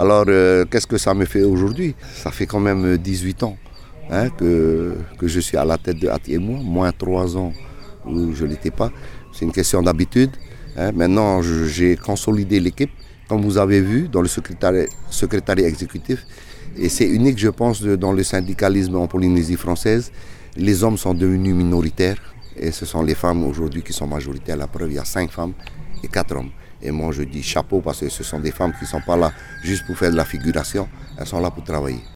Alors, qu'est-ce que ça me fait aujourd'hui? Ça fait quand même 18 ans que je suis à la tête de Atiémois, moins 3 ans où je ne l'étais pas. C'est une question d'habitude. Maintenant, j'ai consolidé l'équipe, comme vous avez vu, dans le secrétariat exécutif. Et c'est unique, je pense, dans le syndicalisme en Polynésie française. Les hommes sont devenus minoritaires et ce sont les femmes aujourd'hui qui sont majoritaires. La preuve, il y a 5 femmes et 4 hommes. Et moi, je dis chapeau parce que ce sont des femmes qui ne sont pas là juste pour faire de la figuration, elles sont là pour travailler.